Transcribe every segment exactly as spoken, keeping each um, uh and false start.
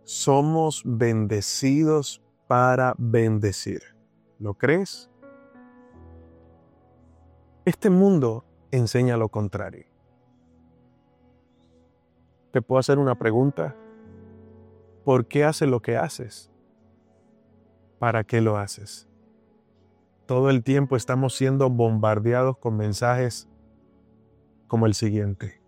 Somos bendecidos para bendecir. ¿Lo crees? Este mundo enseña lo contrario. ¿Te puedo hacer una pregunta? ¿Por qué haces lo que haces? ¿Para qué lo haces? Todo el tiempo estamos siendo bombardeados con mensajes como el siguiente.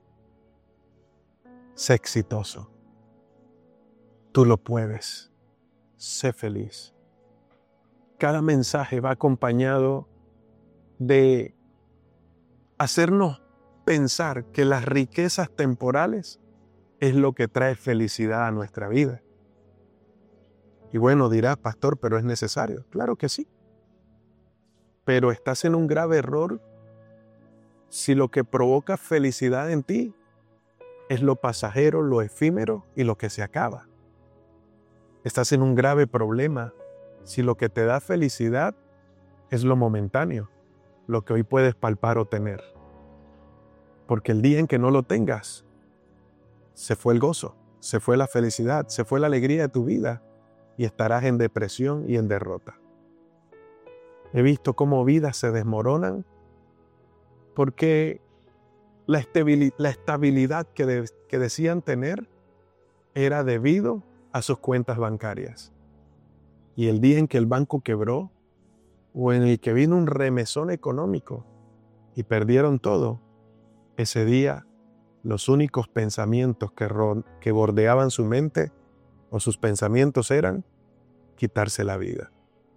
Sé exitoso. Tú lo puedes. Sé feliz. Cada mensaje va acompañado de hacernos pensar que las riquezas temporales es lo que trae felicidad a nuestra vida. Y bueno, dirás, pastor, pero es necesario. Claro que sí. Pero estás en un grave error si lo que provoca felicidad en ti es lo pasajero, lo efímero y lo que se acaba. Estás en un grave problema si lo que te da felicidad es lo momentáneo, lo que hoy puedes palpar o tener. Porque el día en que no lo tengas, se fue el gozo, se fue la felicidad, se fue la alegría de tu vida y estarás en depresión y en derrota. He visto cómo vidas se desmoronan porque la estabilidad, la estabilidad que, de, que decían tener era debido a sus cuentas bancarias. Y el día en que el banco quebró o en el que vino un remesón económico y perdieron todo, ese día los únicos pensamientos que, ro- que bordeaban su mente o sus pensamientos eran quitarse la vida.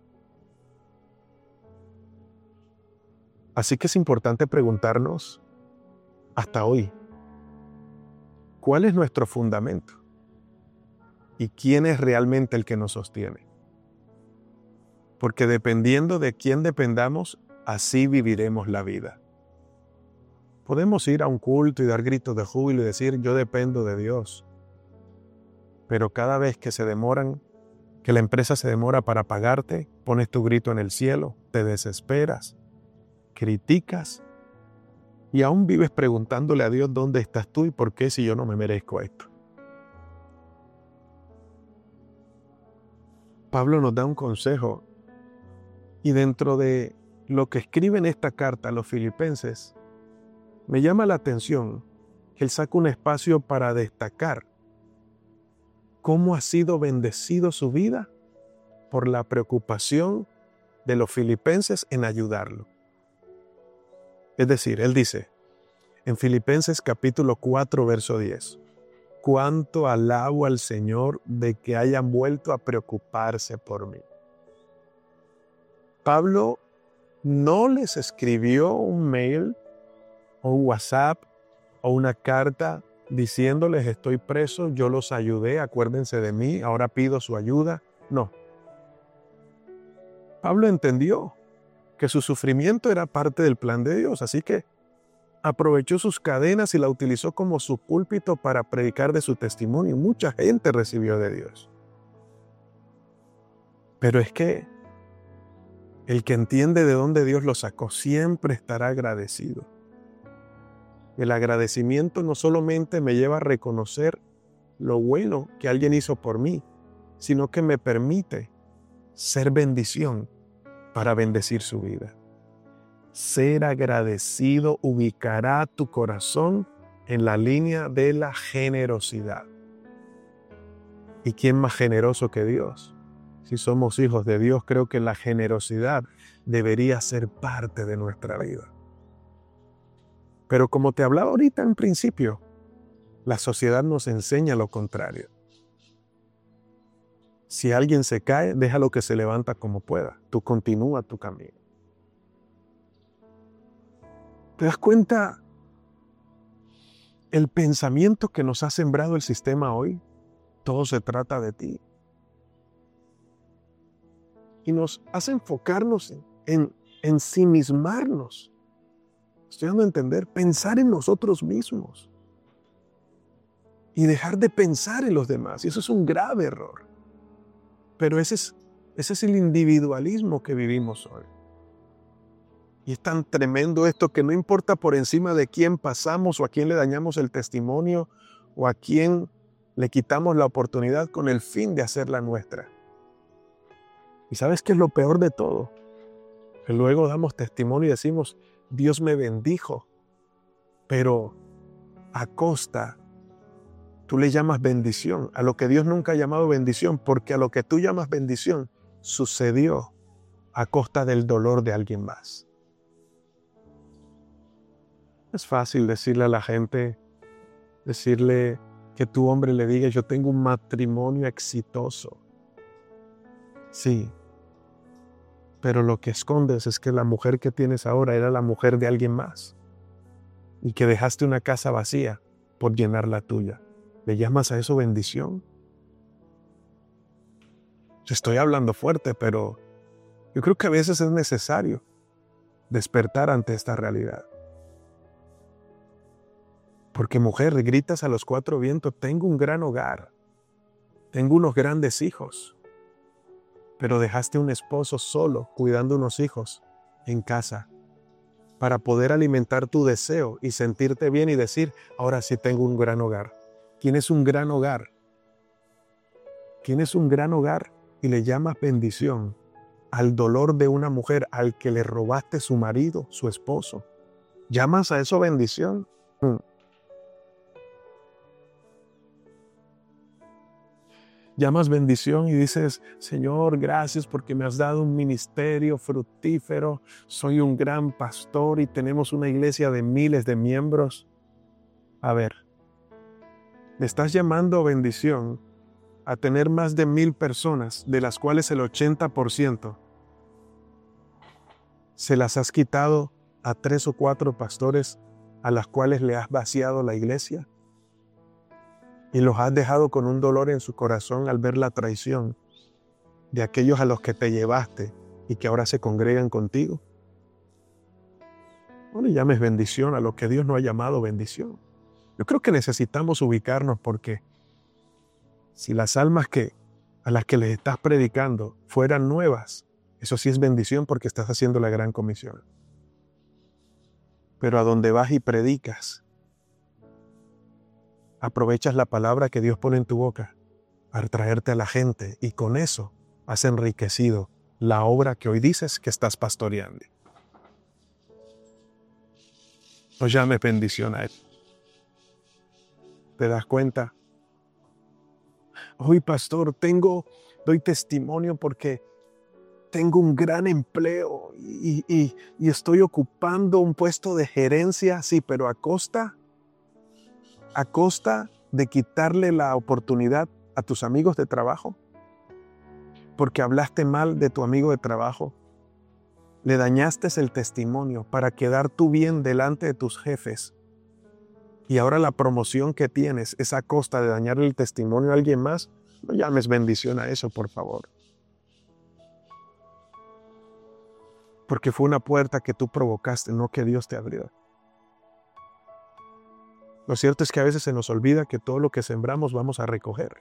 Así que es importante preguntarnos hasta hoy, ¿cuál es nuestro fundamento? ¿Y quién es realmente el que nos sostiene? Porque dependiendo de quién dependamos, así viviremos la vida. Podemos ir a un culto y dar gritos de júbilo y decir, yo dependo de Dios. Pero cada vez que se demoran, que la empresa se demora para pagarte, pones tu grito en el cielo, te desesperas, criticas y aún vives preguntándole a Dios dónde estás tú y por qué si yo no me merezco esto. Pablo nos da un consejo y dentro de lo que escribe en esta carta a los filipenses, me llama la atención que él saca un espacio para destacar cómo ha sido bendecido su vida por la preocupación de los filipenses en ayudarlo. Es decir, él dice en Filipenses capítulo cuatro, verso diez, cuánto alabo al Señor de que hayan vuelto a preocuparse por mí. Pablo no les escribió un mail o un WhatsApp o una carta diciéndoles estoy preso, yo los ayudé, acuérdense de mí, ahora pido su ayuda. No. Pablo entendió que su sufrimiento era parte del plan de Dios, así que aprovechó sus cadenas y la utilizó como su púlpito para predicar de su testimonio. Mucha gente recibió de Dios. Pero es que el que entiende de dónde Dios lo sacó siempre estará agradecido. El agradecimiento no solamente me lleva a reconocer lo bueno que alguien hizo por mí, sino que me permite ser bendición para bendecir su vida. Ser agradecido ubicará tu corazón en la línea de la generosidad. ¿Y quién más generoso que Dios? Si somos hijos de Dios, creo que la generosidad debería ser parte de nuestra vida. Pero como te hablaba ahorita en principio, la sociedad nos enseña lo contrario. Si alguien se cae, déjalo que se levanta como pueda. Tú continúa tu camino. ¿Te das cuenta el pensamiento que nos ha sembrado el sistema hoy? Todo se trata de ti. Y nos hace enfocarnos en, en ensimismarnos. Estoy dando a entender, pensar en nosotros mismos. Y dejar de pensar en los demás. Y eso es un grave error. Pero ese es, ese es el individualismo que vivimos hoy. Y es tan tremendo esto que no importa por encima de quién pasamos o a quién le dañamos el testimonio o a quién le quitamos la oportunidad con el fin de hacerla nuestra. ¿Y sabes qué es lo peor de todo? Que luego damos testimonio y decimos, Dios me bendijo, pero a costa, tú le llamas bendición a lo que Dios nunca ha llamado bendición, porque a lo que tú llamas bendición sucedió a costa del dolor de alguien más. Es fácil decirle a la gente, decirle que tu hombre le diga, yo tengo un matrimonio exitoso. Sí, pero lo que escondes es que la mujer que tienes ahora era la mujer de alguien más y que dejaste una casa vacía por llenar la tuya. ¿Le llamas a eso bendición? Estoy hablando fuerte, pero yo creo que a veces es necesario despertar ante esta realidad. Porque mujer, gritas a los cuatro vientos, tengo un gran hogar, tengo unos grandes hijos, pero dejaste un esposo solo cuidando unos hijos en casa para poder alimentar tu deseo y sentirte bien y decir, ahora sí tengo un gran hogar. Tienes un gran hogar. Tienes un gran hogar y le llamas bendición al dolor de una mujer al que le robaste su marido, su esposo. ¿Llamas a eso bendición? Hmm. Llamas bendición y dices, Señor, gracias porque me has dado un ministerio fructífero, soy un gran pastor y tenemos una iglesia de miles de miembros. A ver, me estás llamando bendición a tener más de mil personas, de las cuales el ochenta por ciento se las has quitado a tres o cuatro pastores a las cuales le has vaciado la iglesia. Y los has dejado con un dolor en su corazón al ver la traición de aquellos a los que te llevaste y que ahora se congregan contigo. No le llames bendición a lo que Dios no ha llamado bendición. Yo creo que necesitamos ubicarnos porque si las almas que, a las que les estás predicando fueran nuevas, eso sí es bendición porque estás haciendo la gran comisión. Pero a donde vas y predicas, aprovechas la palabra que Dios pone en tu boca para traerte a la gente y con eso has enriquecido la obra que hoy dices que estás pastoreando. No llames bendición a él. ¿Te das cuenta? Hoy, pastor, tengo, doy testimonio porque tengo un gran empleo y, y, y estoy ocupando un puesto de gerencia, sí, pero a costa a costa de quitarle la oportunidad a tus amigos de trabajo, porque hablaste mal de tu amigo de trabajo, le dañaste el testimonio para quedar tú bien delante de tus jefes y ahora la promoción que tienes es a costa de dañarle el testimonio a alguien más. No llames bendición a eso, por favor, porque fue una puerta que tú provocaste, no que Dios te abrió. Lo cierto es que a veces se nos olvida que todo lo que sembramos vamos a recoger.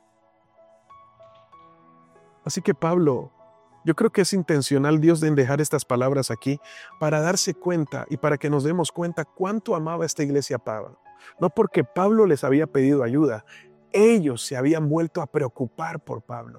Así que Pablo, yo creo que es intencional Dios en dejar estas palabras aquí para darse cuenta y para que nos demos cuenta cuánto amaba esta iglesia a Pablo. No porque Pablo les había pedido ayuda, ellos se habían vuelto a preocupar por Pablo.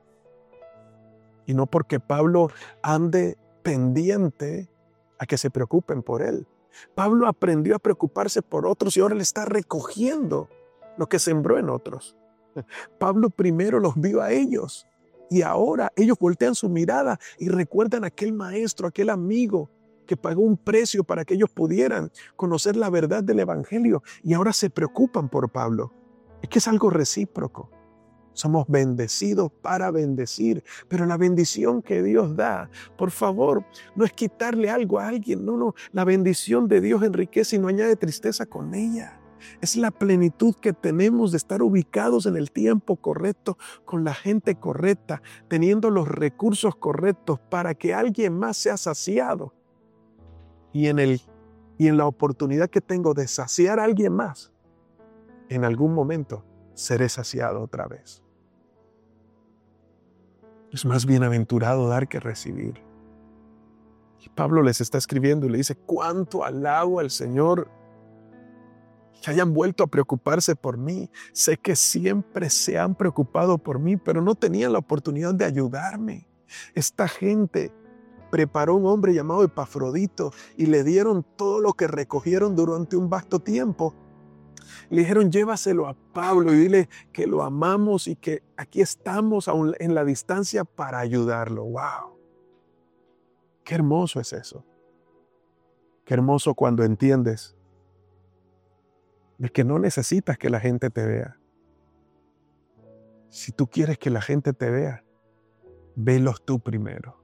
Y no porque Pablo ande pendiente a que se preocupen por él. Pablo aprendió a preocuparse por otros y ahora le está recogiendo lo que sembró en otros. Pablo primero los vio a ellos y ahora ellos voltean su mirada y recuerdan a aquel maestro, aquel amigo que pagó un precio para que ellos pudieran conocer la verdad del evangelio y ahora se preocupan por Pablo. Es que es algo recíproco. Somos bendecidos para bendecir, pero la bendición que Dios da, por favor, no es quitarle algo a alguien, no, no, la bendición de Dios enriquece y no añade tristeza con ella. Es la plenitud que tenemos de estar ubicados en el tiempo correcto, con la gente correcta, teniendo los recursos correctos para que alguien más sea saciado. Y en, el, y en la oportunidad que tengo de saciar a alguien más, en algún momento seré saciado otra vez. Es más bienaventurado dar que recibir. Y Pablo les está escribiendo y le dice, cuánto alabo al Señor que hayan vuelto a preocuparse por mí. Sé que siempre se han preocupado por mí, pero no tenían la oportunidad de ayudarme. Esta gente preparó un hombre llamado Epafrodito y le dieron todo lo que recogieron durante un vasto tiempo. Le dijeron, llévaselo a Pablo y dile que lo amamos y que aquí estamos aún en la distancia para ayudarlo. ¡Wow! Qué hermoso es eso. Qué hermoso cuando entiendes de que no necesitas que la gente te vea. Si tú quieres que la gente te vea, velos tú primero.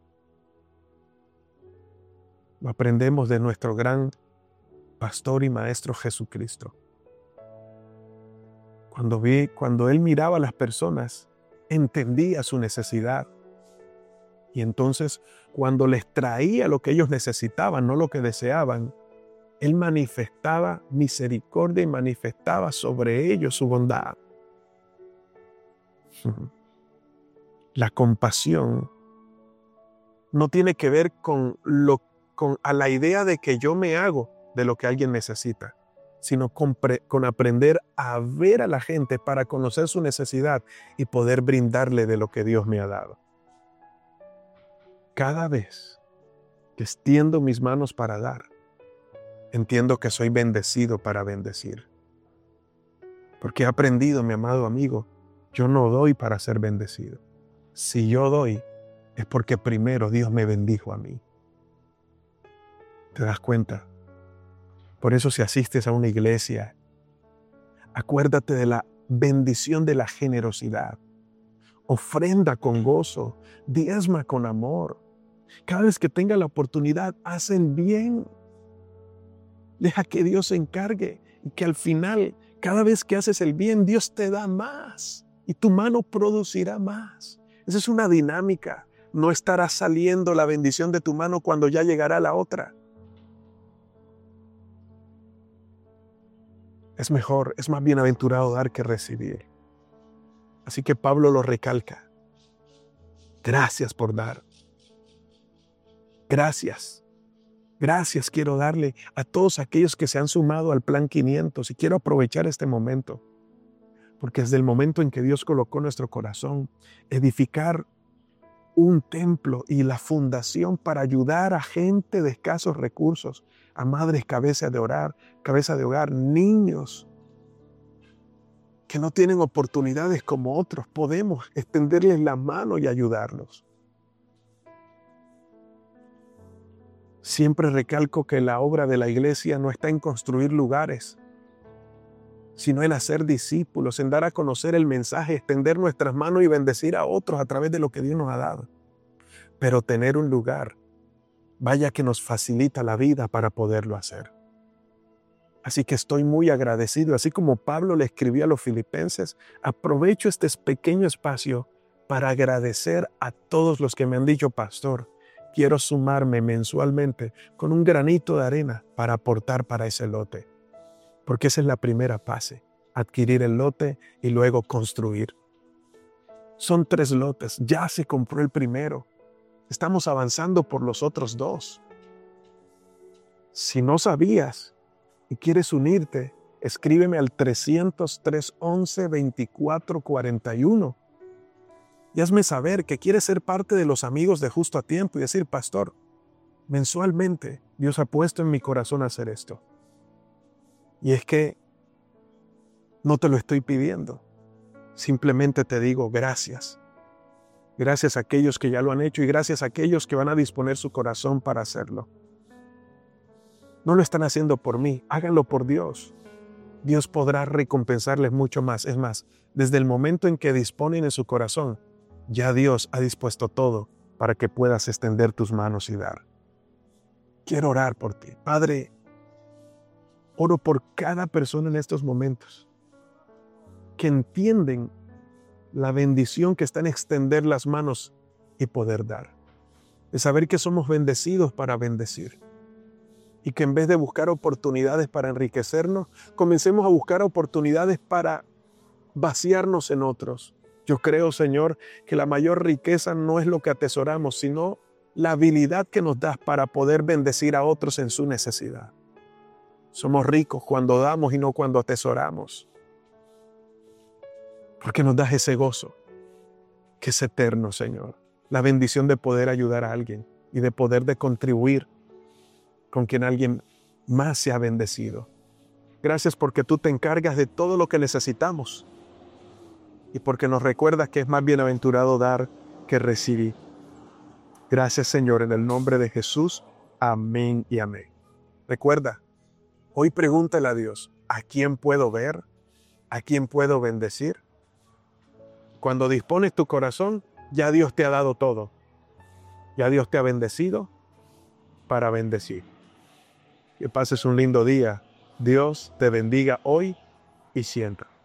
Lo aprendemos de nuestro gran pastor y maestro Jesucristo. Cuando vi, cuando él miraba a las personas, entendía su necesidad. Y entonces, cuando les traía lo que ellos necesitaban, no lo que deseaban, él manifestaba misericordia y manifestaba sobre ellos su bondad. La compasión no tiene que ver con, lo, con a la idea de que yo me hago de lo que alguien necesita, sino con, pre, con aprender a ver a la gente para conocer su necesidad y poder brindarle de lo que Dios me ha dado. Cada vez que extiendo mis manos para dar, entiendo que soy bendecido para bendecir. Porque he aprendido, mi amado amigo, yo no doy para ser bendecido. Si yo doy, es porque primero Dios me bendijo a mí. ¿Te das cuenta? Por eso si asistes a una iglesia, acuérdate de la bendición de la generosidad. Ofrenda con gozo, diezma con amor. Cada vez que tenga la oportunidad, hacen bien. Deja que Dios se encargue y que al final, cada vez que haces el bien, Dios te da más y tu mano producirá más. Esa es una dinámica. No estará saliendo la bendición de tu mano cuando ya llegará la otra. Es mejor, es más bienaventurado dar que recibir. Así que Pablo lo recalca. Gracias por dar. Gracias. Gracias quiero darle a todos aquellos que se han sumado al Plan quinientos y quiero aprovechar este momento, porque desde el momento en que Dios colocó en nuestro corazón edificar un templo y la fundación para ayudar a gente de escasos recursos, a madres cabeza de hogar, cabeza de hogar, niños que no tienen oportunidades como otros, podemos extenderles la mano y ayudarlos. Siempre recalco que la obra de la iglesia no está en construir lugares, sino en hacer discípulos, en dar a conocer el mensaje, extender nuestras manos y bendecir a otros a través de lo que Dios nos ha dado. Pero tener un lugar, vaya que nos facilita la vida para poderlo hacer. Así que estoy muy agradecido, así como Pablo le escribió a los filipenses, aprovecho este pequeño espacio para agradecer a todos los que me han dicho, pastor, quiero sumarme mensualmente con un granito de arena para aportar para ese lote. Porque esa es la primera fase, adquirir el lote y luego construir. Son tres lotes, ya se compró el primero. Estamos avanzando por los otros dos. Si no sabías y quieres unirte, escríbeme al trescientos tres, once, veinticuatro, cuarenta y uno. Y hazme saber que quieres ser parte de los amigos de Justo a Tiempo y decir, pastor, mensualmente Dios ha puesto en mi corazón hacer esto. Y es que no te lo estoy pidiendo. Simplemente te digo gracias. Gracias a aquellos que ya lo han hecho y gracias a aquellos que van a disponer su corazón para hacerlo. No lo están haciendo por mí, háganlo por Dios. Dios podrá recompensarles mucho más. Es más, desde el momento en que disponen en su corazón, ya Dios ha dispuesto todo para que puedas extender tus manos y dar. Quiero orar por ti. Padre, oro por cada persona en estos momentos que entienden la bendición que está en extender las manos y poder dar. De saber que somos bendecidos para bendecir. Y que en vez de buscar oportunidades para enriquecernos, comencemos a buscar oportunidades para vaciarnos en otros. Yo creo, Señor, que la mayor riqueza no es lo que atesoramos, sino la habilidad que nos das para poder bendecir a otros en su necesidad. Somos ricos cuando damos y no cuando atesoramos. Porque nos das ese gozo que es eterno, Señor. La bendición de poder ayudar a alguien y de poder de contribuir con quien alguien más se ha bendecido. Gracias porque tú te encargas de todo lo que necesitamos y porque nos recuerdas que es más bienaventurado dar que recibir. Gracias, Señor, en el nombre de Jesús. Amén y amén. Recuerda, hoy pregúntale a Dios, ¿a quién puedo ver? ¿A quién puedo bendecir? Cuando dispones tu corazón, ya Dios te ha dado todo. Ya Dios te ha bendecido para bendecir. Que pases un lindo día. Dios te bendiga hoy y siempre.